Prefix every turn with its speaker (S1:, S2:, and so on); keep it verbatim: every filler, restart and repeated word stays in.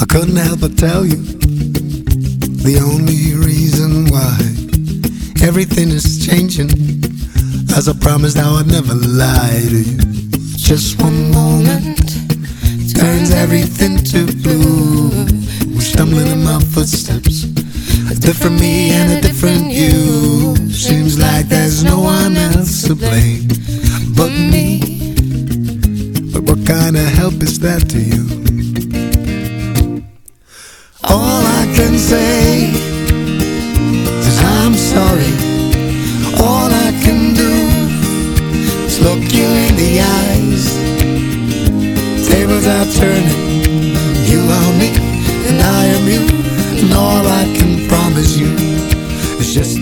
S1: couldn't help but tell you the only reason why everything is changing. As I promised, I would never lie to you. Just one moment turns everything to blue. We're stumbling in my footsteps, a different me and a different you. Seems like there's no one else to blame but me. But what kind of help is that to you? All I can say is I'm sorry. All I can do is look you in the eyes. Tables are turning, you are me and I am you. And all I can promise you is just